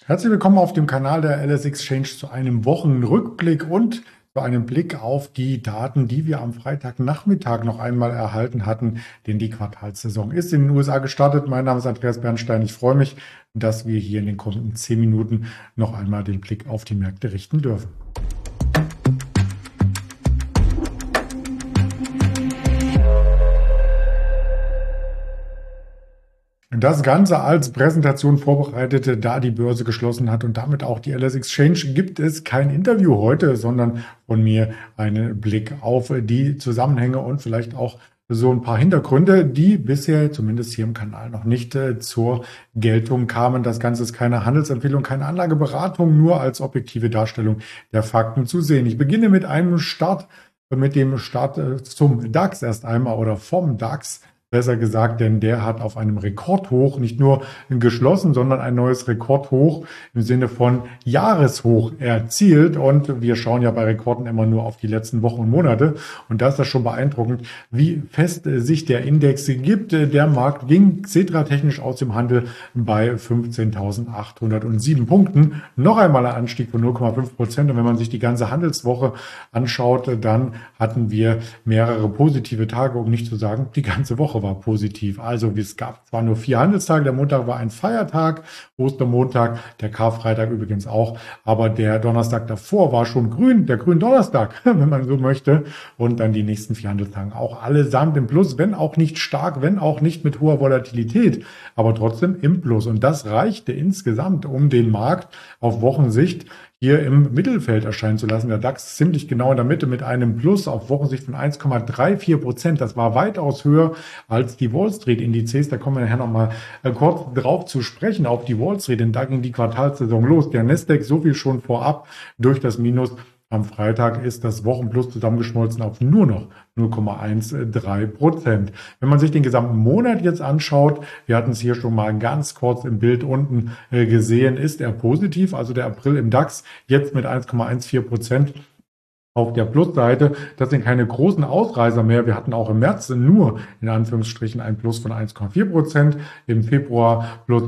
Herzlich willkommen auf dem Kanal der LS Exchange zu einem Wochenrückblick und zu einem Blick auf die Daten, die wir am Freitagnachmittag noch einmal erhalten hatten, denn die Quartalssaison ist in den USA gestartet. Mein Name ist Andreas Bernstein. Ich freue mich, dass wir hier in den kommenden 10 Minuten noch einmal den Blick auf die Märkte richten dürfen. Das Ganze als Präsentation vorbereitet, da die Börse geschlossen hat und damit auch die LS Exchange, gibt es kein Interview heute, sondern von mir einen Blick auf die Zusammenhänge und vielleicht auch so ein paar Hintergründe, die bisher zumindest hier im Kanal noch nicht zur Geltung kamen. Das Ganze ist keine Handelsempfehlung, keine Anlageberatung, nur als objektive Darstellung der Fakten zu sehen. Ich beginne mit dem Start zum DAX erst einmal oder vom DAX. Besser gesagt, denn der hat auf einem Rekordhoch nicht nur geschlossen, sondern ein neues Rekordhoch im Sinne von Jahreshoch erzielt. Und wir schauen ja bei Rekorden immer nur auf die letzten Wochen und Monate. Und da ist das schon beeindruckend, wie fest sich der Index gibt. Der Markt ging xetra-technisch aus dem Handel bei 15.807 Punkten. Noch einmal ein Anstieg von 0,5%. Und wenn man sich die ganze Handelswoche anschaut, dann hatten wir mehrere positive Tage, um nicht zu sagen, die ganze Woche war positiv. Also es gab zwar nur 4 Handelstage, der Montag war ein Feiertag, Ostermontag, der Karfreitag übrigens auch, aber der Donnerstag davor war schon grün, der Gründonnerstag, wenn man so möchte. Und dann die nächsten 4 Handelstage auch allesamt im Plus, wenn auch nicht stark, wenn auch nicht mit hoher Volatilität, aber trotzdem im Plus. Und das reichte insgesamt, um den Markt auf Wochensicht hier im Mittelfeld erscheinen zu lassen. Der DAX ziemlich genau in der Mitte mit einem Plus auf Wochensicht von 1,34%. Das war weitaus höher als die Wall Street Indizes. Da kommen wir nachher nochmal kurz drauf zu sprechen, auf die Wall Street, denn da ging die Quartalssaison los. Der Nasdaq, so viel schon vorab, durch das Minus. Am Freitag ist das Wochenplus zusammengeschmolzen auf nur noch 0,13%. Wenn man sich den gesamten Monat jetzt anschaut, wir hatten es hier schon mal ganz kurz im Bild unten gesehen, ist er positiv, also der April im DAX jetzt mit 1,14%. Auf der Plusseite, das sind keine großen Ausreißer mehr. Wir hatten auch im März nur in Anführungsstrichen ein Plus von 1,4%, im Februar plus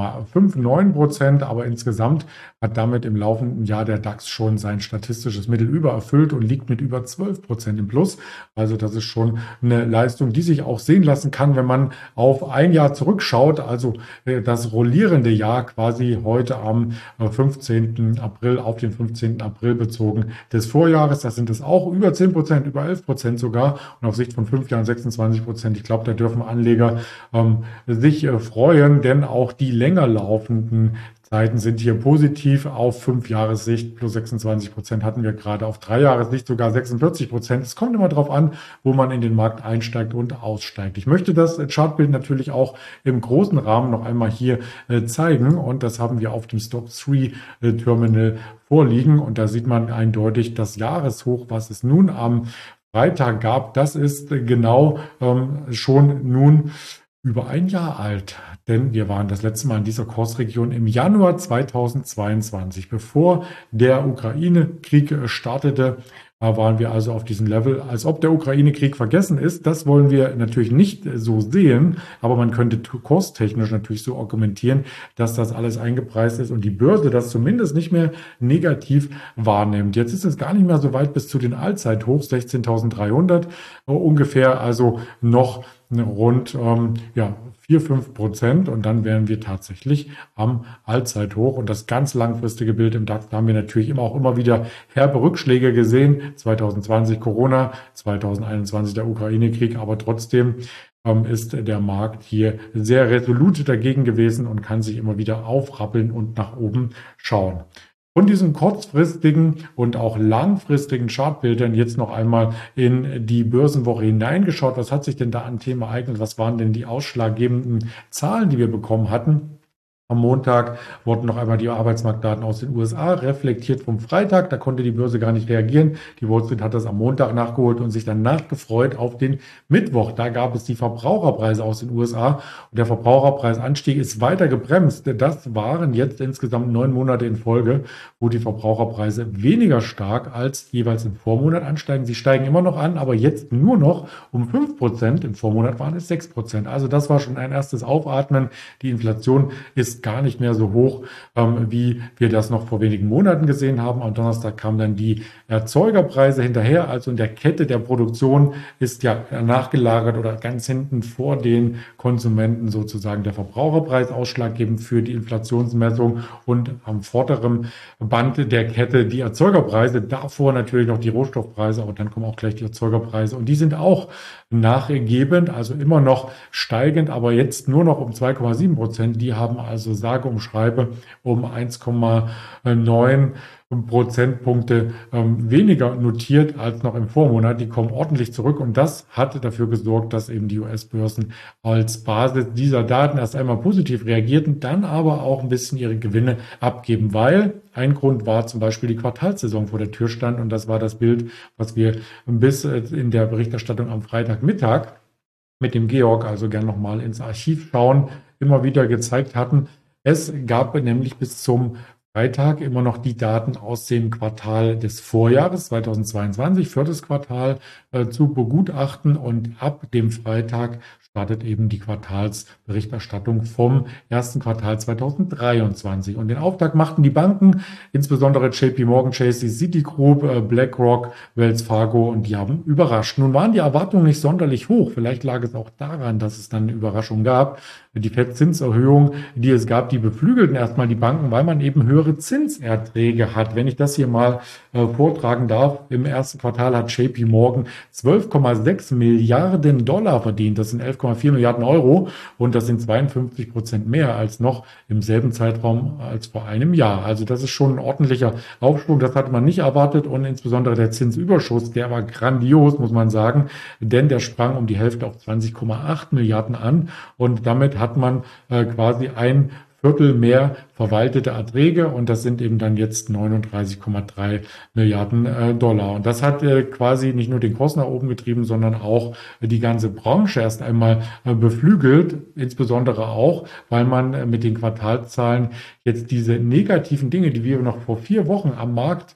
1,59%, aber insgesamt hat damit im laufenden Jahr der DAX schon sein statistisches Mittel übererfüllt und liegt mit über 12% im Plus. Also das ist schon eine Leistung, die sich auch sehen lassen kann, wenn man auf ein Jahr zurückschaut, also das rollierende Jahr quasi heute am 15. April auf den 15. April bezogen des Vorjahres. Das sind es auch über 10%, über 11% sogar und auf Sicht von 5 Jahren 26%. Ich glaube, da dürfen Anleger sich freuen, denn auch die länger laufenden Zeiten sind hier positiv. Auf 5 Jahressicht plus 26% hatten wir gerade, auf 3 Jahressicht sogar 46%. Es kommt immer darauf an, wo man in den Markt einsteigt und aussteigt. Ich möchte das Chartbild natürlich auch im großen Rahmen noch einmal hier zeigen und das haben wir auf dem Stock 3 Terminal vorliegen und da sieht man eindeutig das Jahreshoch, was es nun am Freitag gab. Das ist genau schon nun über ein Jahr alt, denn wir waren das letzte Mal in dieser Kursregion im Januar 2022, bevor der Ukraine-Krieg startete. Da waren wir also auf diesem Level, als ob der Ukraine-Krieg vergessen ist. Das wollen wir natürlich nicht so sehen, aber man könnte kurstechnisch natürlich so argumentieren, dass das alles eingepreist ist und die Börse das zumindest nicht mehr negativ wahrnimmt. Jetzt ist es gar nicht mehr so weit bis zu den Allzeithochs, 16.300 ungefähr, also noch rund 4-5% und dann wären wir tatsächlich am Allzeithoch. Und das ganz langfristige Bild im DAX, da haben wir natürlich immer wieder herbe Rückschläge gesehen. 2020 Corona, 2021 der Ukraine-Krieg, aber trotzdem ist der Markt hier sehr resolut dagegen gewesen und kann sich immer wieder aufrappeln und nach oben schauen. Von diesen kurzfristigen und auch langfristigen Chartbildern jetzt noch einmal in die Börsenwoche hineingeschaut. Was hat sich denn da an Themen ereignet? Was waren denn die ausschlaggebenden Zahlen, die wir bekommen hatten? Am Montag wurden noch einmal die Arbeitsmarktdaten aus den USA reflektiert vom Freitag. Da konnte die Börse gar nicht reagieren. Die Wall Street hat das am Montag nachgeholt und sich dann nachgefreut auf den Mittwoch. Da gab es die Verbraucherpreise aus den USA und der Verbraucherpreisanstieg ist weiter gebremst. Das waren jetzt insgesamt 9 Monate in Folge, wo die Verbraucherpreise weniger stark als jeweils im Vormonat ansteigen. Sie steigen immer noch an, aber jetzt nur noch um 5%. Im Vormonat waren es 6%. Also das war schon ein erstes Aufatmen. Die Inflation ist ist gar nicht mehr so hoch, wie wir das noch vor wenigen Monaten gesehen haben. Am Donnerstag kamen dann die Erzeugerpreise hinterher, also in der Kette der Produktion ist ja nachgelagert oder ganz hinten vor den Konsumenten sozusagen der Verbraucherpreis ausschlaggebend für die Inflationsmessung und am vorderen Band der Kette die Erzeugerpreise, davor natürlich noch die Rohstoffpreise, aber dann kommen auch gleich die Erzeugerpreise und die sind auch nachgebend, also immer noch steigend, aber jetzt nur noch um 2,7%. Die haben also sage und schreibe um 1,9 Prozentpunkte weniger notiert als noch im Vormonat. Die kommen ordentlich zurück und das hat dafür gesorgt, dass eben die US-Börsen als Basis dieser Daten erst einmal positiv reagierten, dann aber auch ein bisschen ihre Gewinne abgeben, weil ein Grund war zum Beispiel die Quartalssaison vor der Tür stand und das war das Bild, was wir bis in der Berichterstattung am Freitagmittag mit dem Georg, also gern nochmal ins Archiv schauen, immer wieder gezeigt hatten. Es gab nämlich bis zum Freitag immer noch die Daten aus dem Quartal des Vorjahres 2022, viertes Quartal, zu begutachten und ab dem Freitag startet eben die Quartalsberichterstattung vom ersten Quartal 2023. Und den Auftakt machten die Banken, insbesondere JP Morgan Chase, die Citigroup, BlackRock, Wells Fargo und die haben überrascht. Nun waren die Erwartungen nicht sonderlich hoch. Vielleicht lag es auch daran, dass es dann eine Überraschung gab. Die Fed-Zinserhöhung, die es gab, die beflügelten erstmal die Banken, weil man eben höhere Zinserträge hat. Wenn ich das hier mal vortragen darf, im ersten Quartal hat JP Morgan 12,6 Milliarden Dollar verdient. Das sind 11,4 Milliarden Euro und das sind 52% mehr als noch im selben Zeitraum als vor einem Jahr. Also das ist schon ein ordentlicher Aufschwung. Das hatte man nicht erwartet und insbesondere der Zinsüberschuss, der war grandios, muss man sagen, denn der sprang um die Hälfte auf 20,8 Milliarden an und damit hat man quasi ein Viertel mehr verwaltete Erträge und das sind eben dann jetzt 39,3 Milliarden Dollar. Und das hat quasi nicht nur den Kurs nach oben getrieben, sondern auch die ganze Branche erst einmal beflügelt, insbesondere auch, weil man mit den Quartalszahlen jetzt diese negativen Dinge, die wir noch vor 4 Wochen am Markt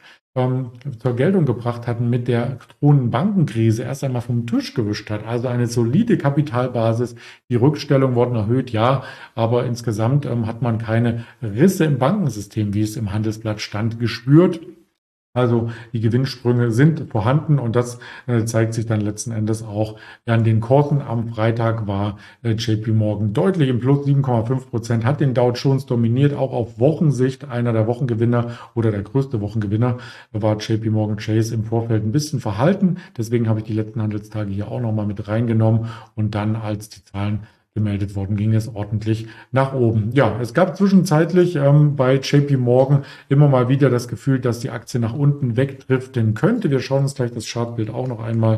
zur Geltung gebracht hatten, mit der drohenden Bankenkrise erst einmal vom Tisch gewischt hat. Also eine solide Kapitalbasis. Die Rückstellungen wurden erhöht, ja, aber insgesamt hat man keine Risse im Bankensystem, wie es im Handelsblatt stand, gespürt. Also die Gewinnsprünge sind vorhanden und das zeigt sich dann letzten Endes auch an den Kursen. Am Freitag war JP Morgan deutlich im Plus, 7,5%, hat den Dow Jones dominiert, auch auf Wochensicht. Einer der Wochengewinner oder der größte Wochengewinner war JP Morgan Chase im Vorfeld ein bisschen verhalten. Deswegen habe ich die letzten Handelstage hier auch nochmal mit reingenommen und dann, als die Zahlen gemeldet worden, ging es ordentlich nach oben. Ja, es gab zwischenzeitlich bei JP Morgan immer mal wieder das Gefühl, dass die Aktie nach unten wegdriften könnte. Wir schauen uns gleich das Chartbild auch noch einmal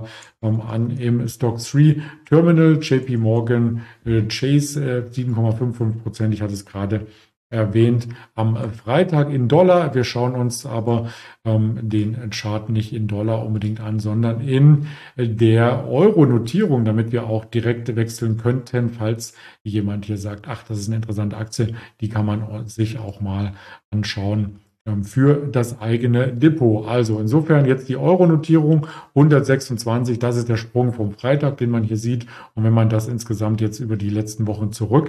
an im Stock 3 Terminal. JP Morgan Chase 7,55%. Ich hatte es gerade erwähnt am Freitag in Dollar. Wir schauen uns aber den Chart nicht in Dollar unbedingt an, sondern in der Euro-Notierung, damit wir auch direkt wechseln könnten, falls jemand hier sagt, ach, das ist eine interessante Aktie, die kann man sich auch mal anschauen für das eigene Depot. Also insofern jetzt die Euro-Notierung 126, das ist der Sprung vom Freitag, den man hier sieht. Und wenn man das insgesamt jetzt über die letzten Wochen zurück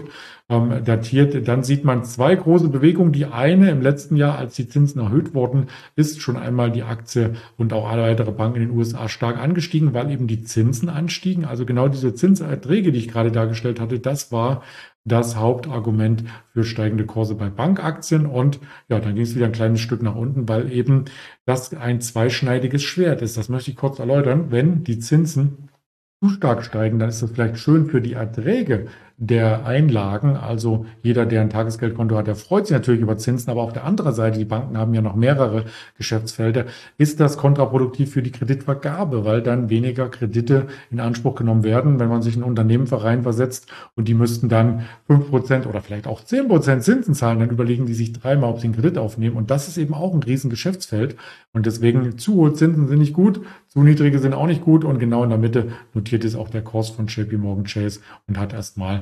datiert, dann sieht man 2 große Bewegungen. Die eine im letzten Jahr, als die Zinsen erhöht wurden, ist schon einmal die Aktie und auch alle weitere Banken in den USA stark angestiegen, weil eben die Zinsen anstiegen. Also genau diese Zinserträge, die ich gerade dargestellt hatte, das war das Hauptargument für steigende Kurse bei Bankaktien. Und ja, dann ging es wieder ein kleines Stück nach unten, weil eben das ein zweischneidiges Schwert ist. Das möchte ich kurz erläutern. Wenn die Zinsen zu stark steigen, dann ist das vielleicht schön für die Erträge der Einlagen. Also jeder, der ein Tagesgeldkonto hat, der freut sich natürlich über Zinsen, aber auf der anderen Seite, die Banken haben ja noch mehrere Geschäftsfelder, ist das kontraproduktiv für die Kreditvergabe, weil dann weniger Kredite in Anspruch genommen werden, wenn man sich in ein Unternehmen versetzt und die müssten dann 5% oder vielleicht auch 10% Zinsen zahlen, dann überlegen die sich dreimal, ob sie einen Kredit aufnehmen und das ist eben auch ein riesen Geschäftsfeld und deswegen zu hohe Zinsen sind nicht gut, zu niedrige sind auch nicht gut und genau in der Mitte notiert ist auch der Kurs von JP Morgan Chase und hat erstmal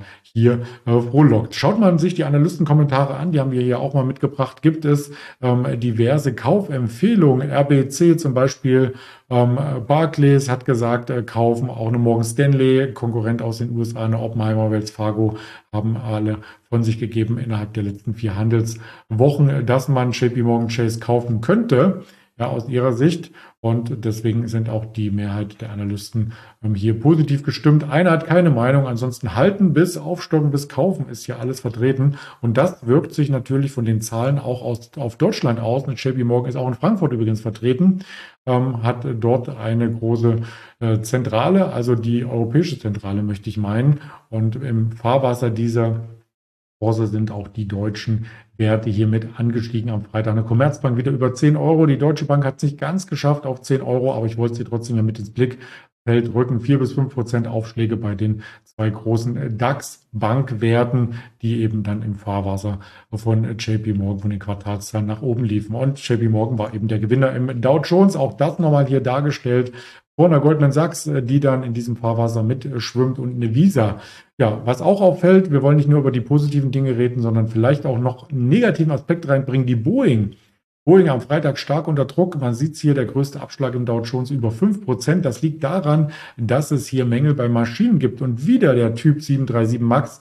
hier frohlockt. Schaut man sich die Analystenkommentare an, die haben wir hier auch mal mitgebracht, gibt es diverse Kaufempfehlungen. RBC zum Beispiel, Barclays hat gesagt, kaufen, auch eine Morgan Stanley, Konkurrent aus den USA, eine Oppenheimer, Wells Fargo, haben alle von sich gegeben innerhalb der letzten 4 Handelswochen, dass man JP Morgan Chase kaufen könnte, ja, aus ihrer Sicht. Und deswegen sind auch die Mehrheit der Analysten hier positiv gestimmt. Einer hat keine Meinung, ansonsten halten bis aufstocken bis kaufen ist hier alles vertreten. Und das wirkt sich natürlich von den Zahlen auch auf Deutschland aus. Und JP Morgan ist auch in Frankfurt übrigens vertreten, hat dort eine große Zentrale, also die europäische Zentrale möchte ich meinen. Und im Fahrwasser dieser Börse sind auch die deutschen Werte hier mit angestiegen am Freitag. Eine Commerzbank wieder über 10 Euro. Die Deutsche Bank hat es nicht ganz geschafft auf 10 Euro, aber ich wollte sie trotzdem ja mit ins Blickfeld rücken. 4-5% Aufschläge bei den 2 großen DAX-Bankwerten, die eben dann im Fahrwasser von JP Morgan, von den Quartalszahlen nach oben liefen. Und JP Morgan war eben der Gewinner im Dow Jones. Auch das nochmal hier dargestellt. Vor einer Goldman Sachs, die dann in diesem Fahrwasser mitschwimmt, und eine Visa. Ja, was auch auffällt, wir wollen nicht nur über die positiven Dinge reden, sondern vielleicht auch noch einen negativen Aspekt reinbringen, die Boeing. Boeing am Freitag stark unter Druck. Man sieht hier, der größte Abschlag im Dow Jones über 5%. Das liegt daran, dass es hier Mängel bei Maschinen gibt. Und wieder der Typ 737 MAX.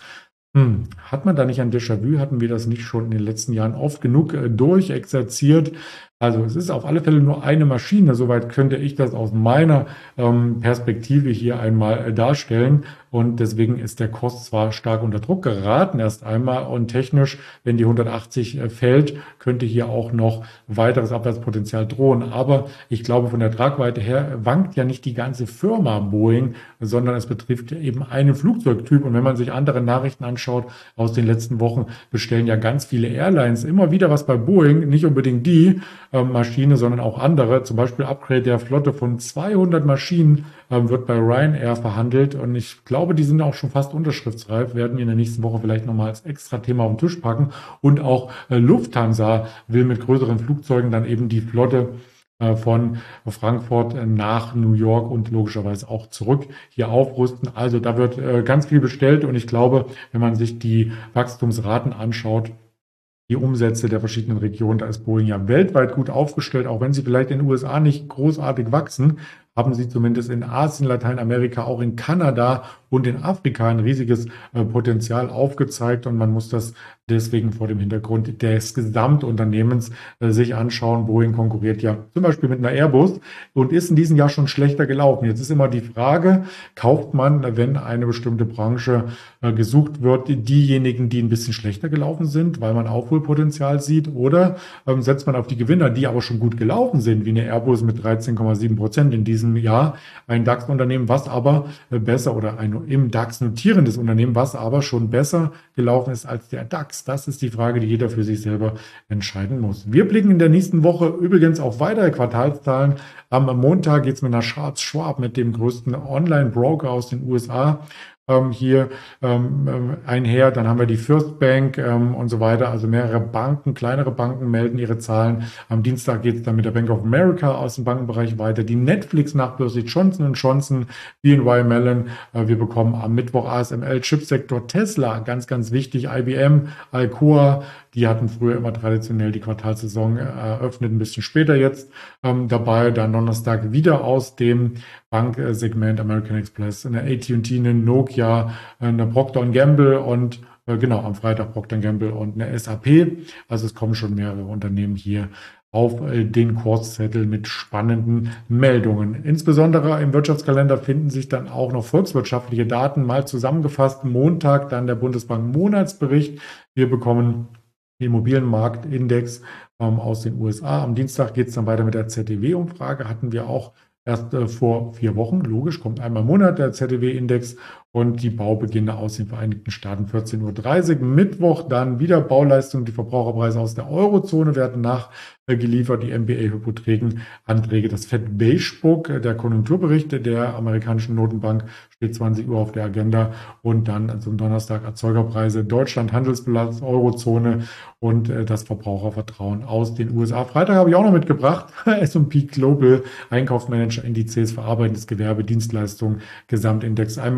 Hat man da nicht ein Déjà-vu? Hatten wir das nicht schon in den letzten Jahren oft genug durchexerziert? Also es ist auf alle Fälle nur eine Maschine. Soweit könnte ich das aus meiner Perspektive hier einmal darstellen. Und deswegen ist der Kurs zwar stark unter Druck geraten erst einmal, und technisch, wenn die 180 fällt, könnte hier auch noch weiteres Abwärtspotenzial drohen. Aber ich glaube, von der Tragweite her wankt ja nicht die ganze Firma Boeing, sondern es betrifft eben einen Flugzeugtyp. Und wenn man sich andere Nachrichten anschaut aus den letzten Wochen, bestellen ja ganz viele Airlines immer wieder was bei Boeing, nicht unbedingt die Maschine, sondern auch andere. Zum Beispiel Upgrade der Flotte von 200 Maschinen wird bei Ryanair verhandelt, und ich glaube, die sind auch schon fast unterschriftsreif, werden wir in der nächsten Woche vielleicht nochmal als extra Thema auf den Tisch packen. Und auch Lufthansa will mit größeren Flugzeugen dann eben die Flotte von Frankfurt nach New York und logischerweise auch zurück hier aufrüsten. Also da wird ganz viel bestellt, und ich glaube, wenn man sich die Wachstumsraten anschaut, die Umsätze der verschiedenen Regionen, da ist Boeing ja weltweit gut aufgestellt, auch wenn sie vielleicht in den USA nicht großartig wachsen, haben sie zumindest in Asien, Lateinamerika, auch in Kanada und in Afrika ein riesiges Potenzial aufgezeigt, und man muss das deswegen vor dem Hintergrund des Gesamtunternehmens sich anschauen. Boeing konkurriert ja zum Beispiel mit einer Airbus und ist in diesem Jahr schon schlechter gelaufen. Jetzt ist immer die Frage, kauft man, wenn eine bestimmte Branche gesucht wird, diejenigen, die ein bisschen schlechter gelaufen sind, weil man Aufholpotenzial sieht, oder setzt man auf die Gewinner, die aber schon gut gelaufen sind, wie eine Airbus mit 13,7% in diesem Jahr, ein DAX-Unternehmen, was aber besser, oder ein im DAX notierendes Unternehmen, was aber schon besser gelaufen ist als der DAX. Das ist die Frage, die jeder für sich selber entscheiden muss. Wir blicken in der nächsten Woche übrigens auf weitere Quartalszahlen. Am Montag geht es mit einer Charles Schwab, mit dem größten Online-Broker aus den USA, hier einher. Dann haben wir die First Bank und so weiter. Also mehrere Banken, kleinere Banken melden ihre Zahlen. Am Dienstag geht es dann mit der Bank of America aus dem Bankenbereich weiter. Die Netflix-Nachbörse Johnson & Johnson, BNY Mellon. Wir bekommen am Mittwoch ASML, Chipsektor, Tesla, ganz, ganz wichtig, IBM, Alcoa. Die hatten früher immer traditionell die Quartalssaison eröffnet, ein bisschen später jetzt dabei. Dann Donnerstag wieder aus dem Banksegment American Express, eine AT&T, eine Nokia, eine Procter & Gamble und genau, am Freitag Procter & Gamble und eine SAP. Also es kommen schon mehrere Unternehmen hier auf den Kurszettel mit spannenden Meldungen. Insbesondere im Wirtschaftskalender finden sich dann auch noch volkswirtschaftliche Daten, mal zusammengefasst. Montag dann der Bundesbank Monatsbericht. Wir bekommen den Immobilienmarktindex aus den USA. Am Dienstag geht es dann weiter mit der ZDW-Umfrage. Hatten wir auch erst vor 4 Wochen. Logisch, kommt einmal im Monat der ZDW-Index, und die Baubeginne aus den Vereinigten Staaten 14:30 Uhr. Mittwoch dann wieder Bauleistung, die Verbraucherpreise aus der Eurozone werden nachgeliefert, die MBA-Hypothekenanträge, das Fed Beige Book, der Konjunkturbericht der amerikanischen Notenbank steht 20 Uhr auf der Agenda, und dann zum Donnerstag Erzeugerpreise, Deutschland, Handelsbilanz, Eurozone und das Verbrauchervertrauen aus den USA. Freitag habe ich auch noch mitgebracht, S&P Global, Einkaufsmanager-Indizes, verarbeitendes Gewerbe, Dienstleistungen, Gesamtindex einmal runter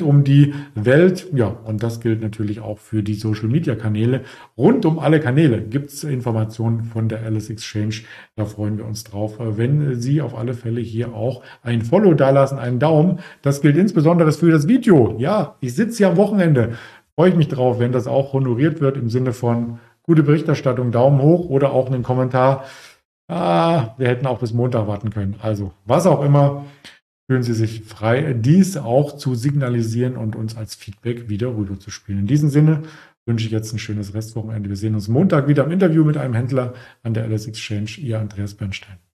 rund um die Welt. Ja, und das gilt natürlich auch für die Social-Media-Kanäle. Rund um alle Kanäle gibt es Informationen von der Alice Exchange. Da freuen wir uns drauf, wenn Sie auf alle Fälle hier auch ein Follow dalassen, einen Daumen. Das gilt insbesondere für das Video. Ja, ich sitze hier am Wochenende. Freue ich mich drauf, wenn das auch honoriert wird im Sinne von gute Berichterstattung, Daumen hoch oder auch einen Kommentar. Wir hätten auch bis Montag warten können. Also, was auch immer, fühlen Sie sich frei, dies auch zu signalisieren und uns als Feedback wieder rüberzuspielen. In diesem Sinne wünsche ich jetzt ein schönes Restwochenende. Wir sehen uns Montag wieder im Interview mit einem Händler an der Alice Exchange. Ihr Andreas Bernstein.